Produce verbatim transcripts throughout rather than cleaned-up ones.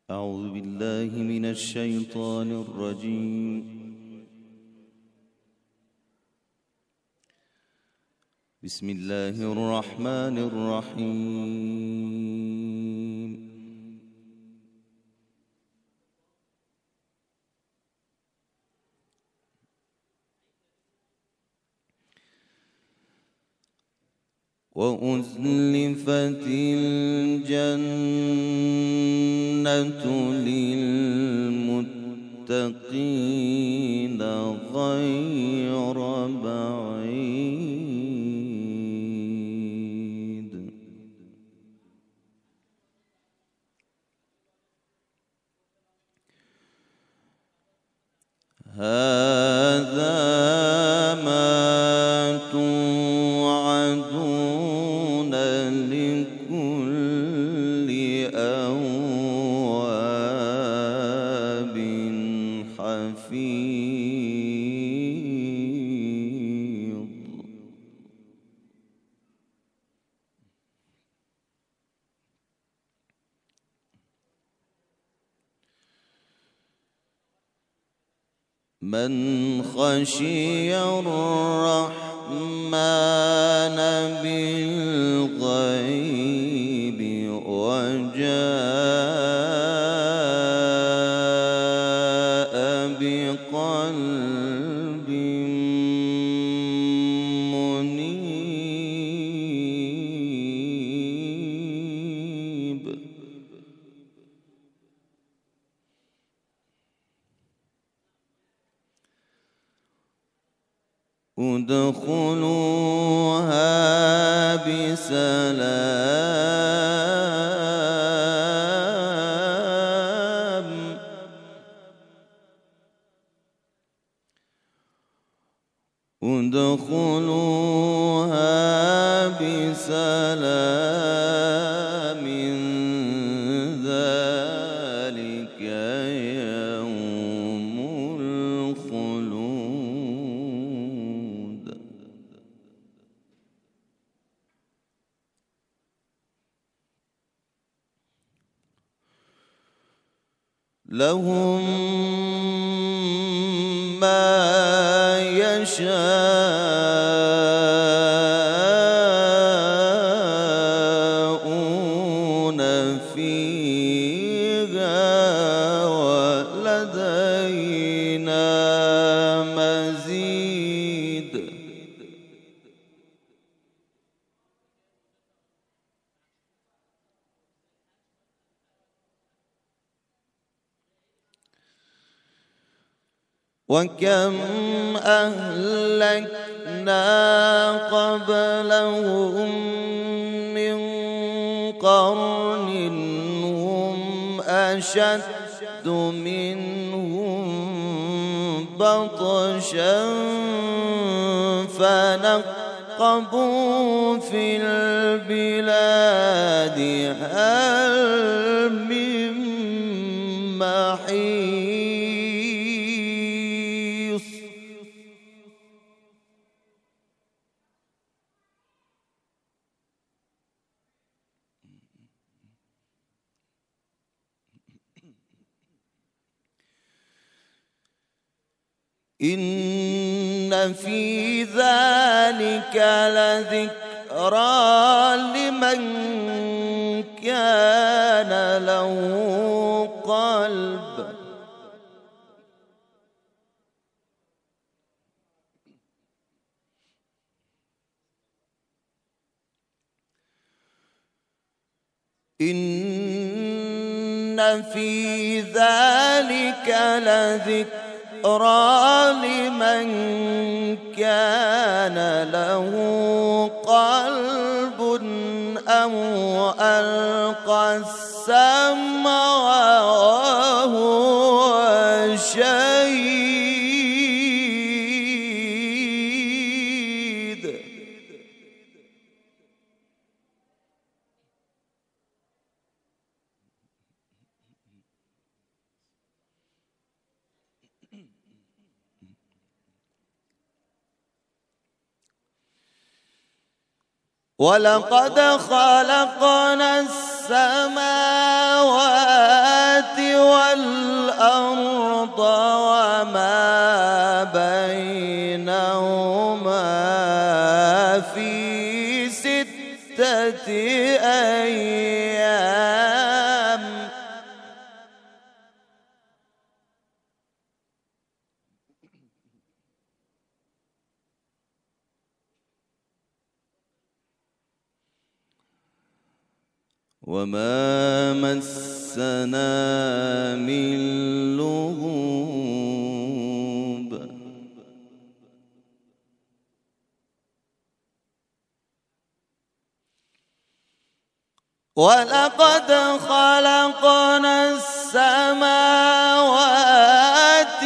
أعوذ بالله من الشيطان الرجيم. بسم الله الرحمن الرحيم. وأزلفت الجنة للمتقين غير بعيد. هذا ما توعدون لكل أواب حفيظ. من خشي الرحمن بالغيب وجاء بقلب منيب. ادخلوها بسلام. ادخلوها بسلام ذلك يوم الخلود. لهم ما يشاءون فيها ولدينا مزيد. وكم أهلكنا قبلهم من قرن هم أشد منهم بطشا فنقبوا في البلاد هل من محيص. إن في ذلك لذكرى لمن كان له قلب. إن في ذلك لذكرى لمن كان له قلب أو ألقى السمع وهو شهيد. ولقد خلقنا السماوات وما مسنا من لغوب ولقد خلقنا السماوات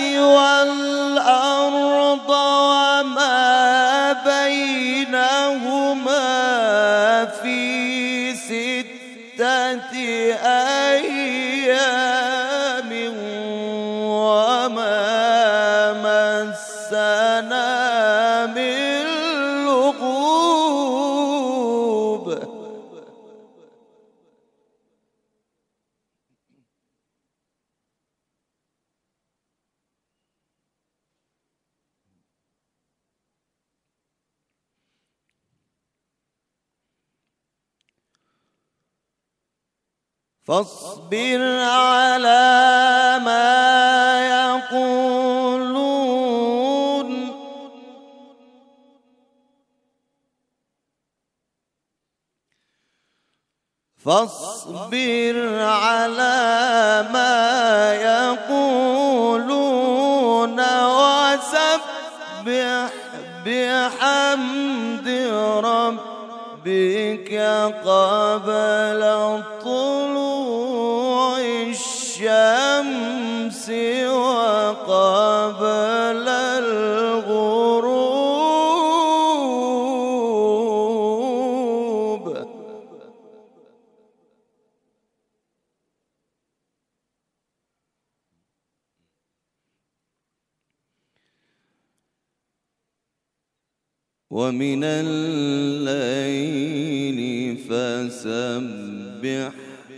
والأرض وما بينهما في ستة أيام وما مسنا من لغوب فاصبر على ما يقولون فاصبر على ما يقولون وسبح بحمد ربك قبل طلوع الشمس وقبل الغروب ومن الليل فسبحه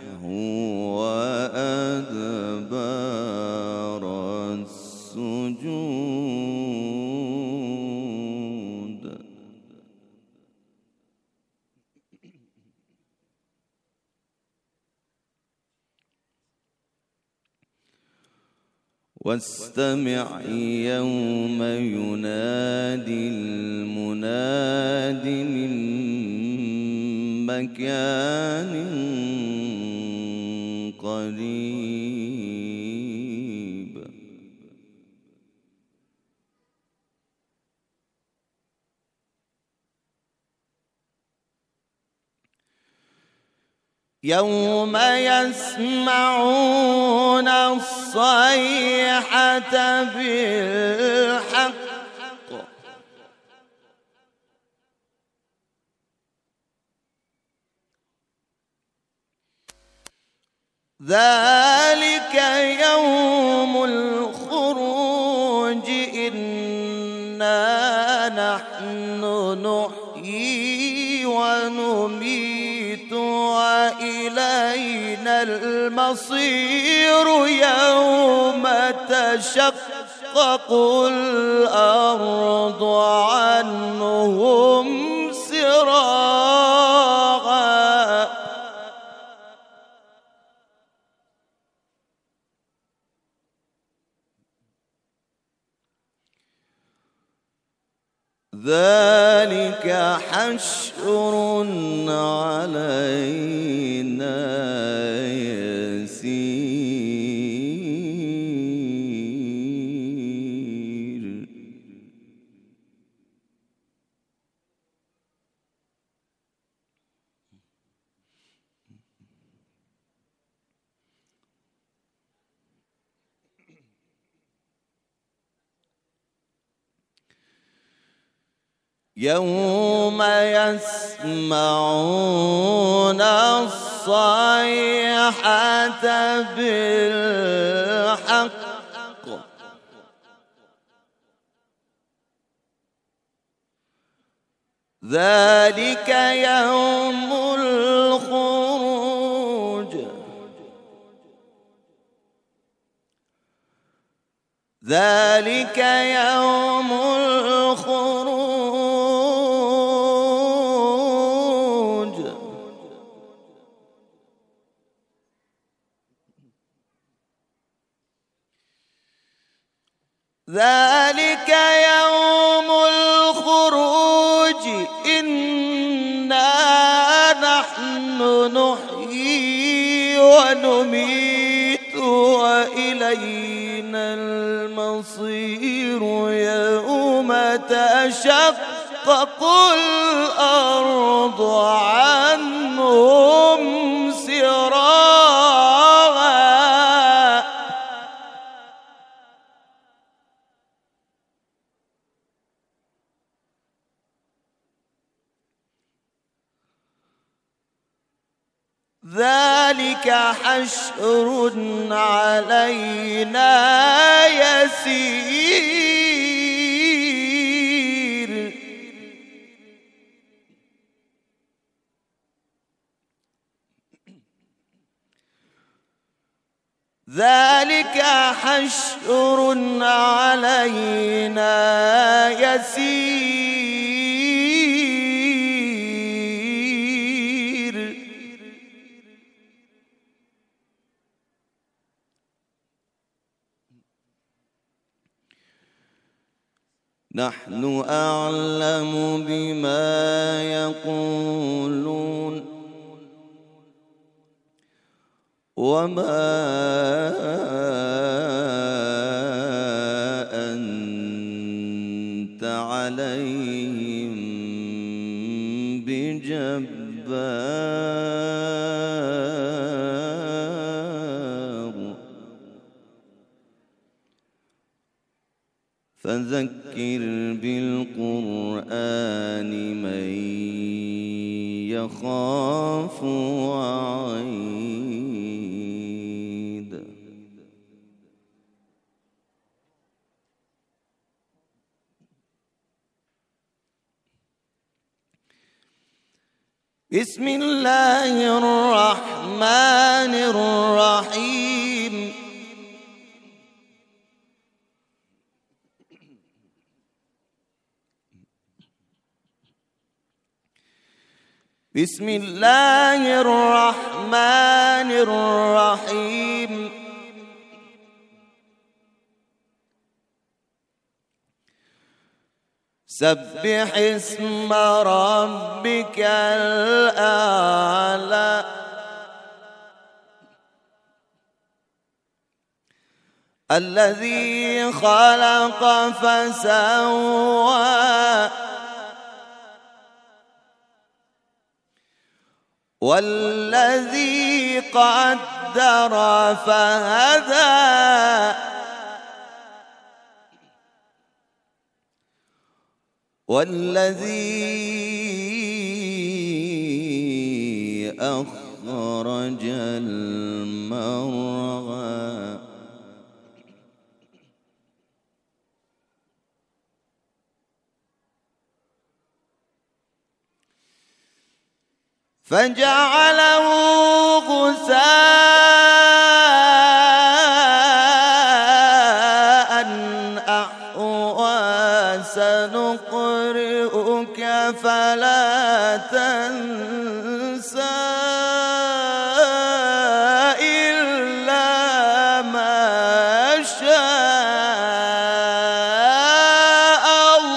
وأدبار السجود واستمع يوم ينادي المناد من مكان قريب يوم يسمعون الصيحة بالحق ذلك يوم الخروج إنا نحن نحيي ونميت وإلينا المصير يوم تشقق الأرض عنهم سراعا ذلك حشر علينا يسير يوم يسمعون الصيحة بالحق ذلك يوم الخروج ذلك يوم الخروج ذلك يوم الخروج إنا نحن نحيي ونميت وإلينا المصير يوم تشقق الأرض عنهم سراعا ذلك حشر علينا يسير ذلك حشر علينا يسير نحن أعلم بما يقولون وما أنت عليهم بجبار فذكر بالقرآن من يخاف وعيد بسم الله الرحمن الرحيم بسم الله الرحمن الرحيم سبح اسم ربك الأعلى الذي خلق فسوى والذي قدر فهدى والذي أخرج المرعى فجعله غثاء أحوى سنقرئك فلا تنسى إلا ما شاء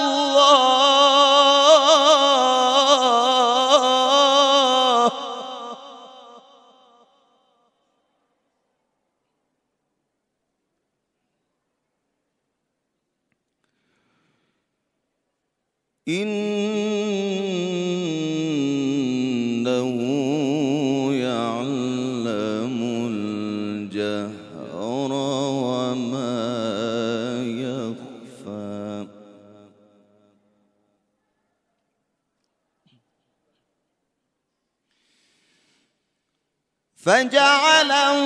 الله إنه يعلم الجهر وما يخفى فجعله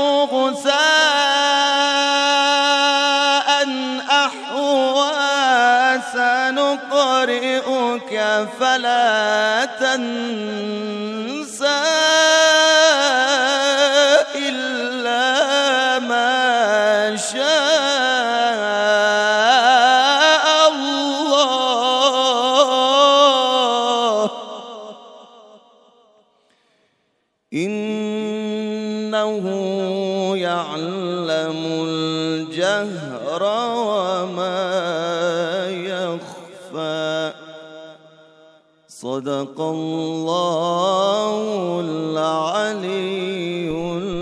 غثاء أحوى سنقرئك فلا تنسى إلا ما شاء الله إنه يعلم الجهر وما يخفى صدق الله العلي